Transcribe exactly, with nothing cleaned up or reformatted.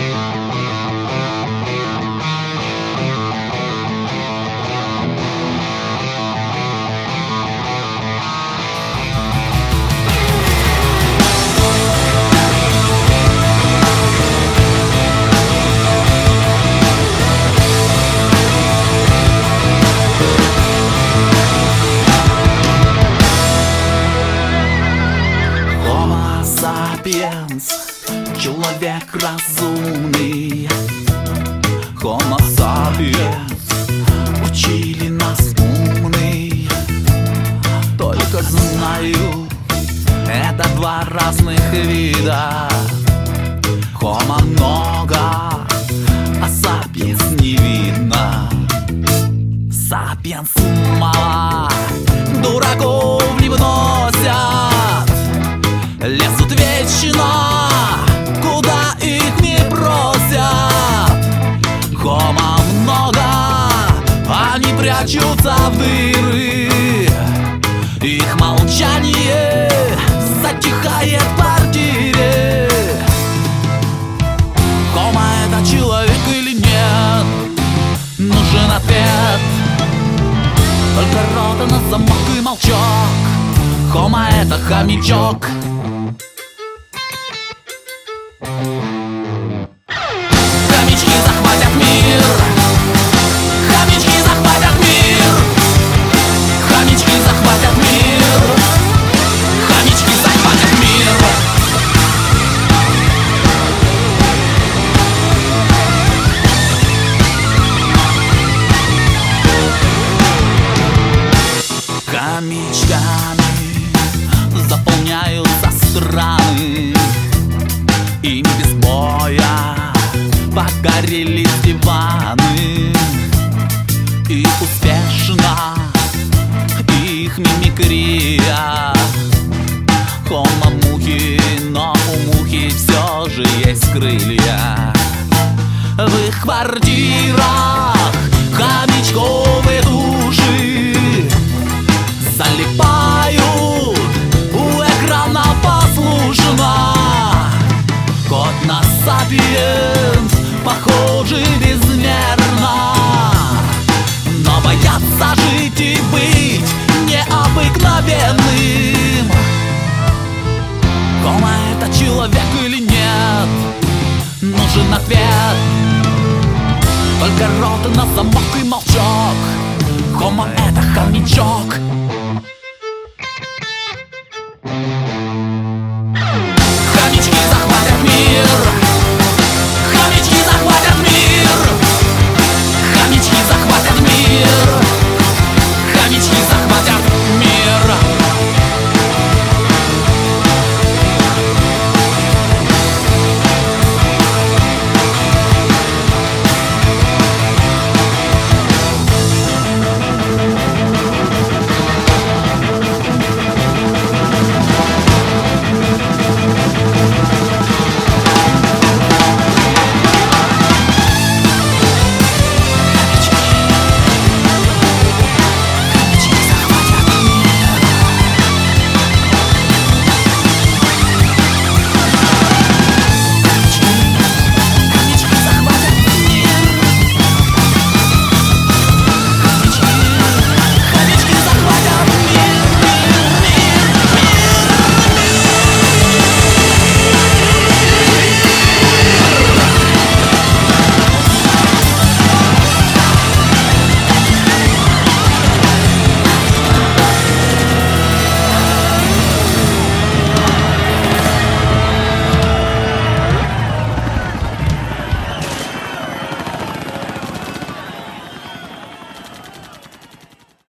Человек разумный, Homo sapiens, учили нас умный. Только знаю, это два разных вида. Homo много, а sapiens не видно. Sapiens мало, дураков не вносят, лезут вечно, куда их не просят. Homo много, они прячутся в дыры, их молчание затихает в квартире. Homo это человек или нет? Нужен ответ. Только рота на замок и молчок. Homo это хомячок. Хомячки захватят мир. Хомячки захватят мир. Хомячки захватят мир. Хомячки захватят мир. Хомячками заполняются страны, им без боя покорились диваны. И успешно их мимикрия. Homo мухи, но у мухи все же есть крылья. В их квартирах хомячковые души залипают у экрана послушно. Кот на сапиенс похожи безмерно, но боятся жить и быть необыкновенным. Homo это человек или нет? Нужен ответ. Только рота на замок и молчок. Homo это хомячок.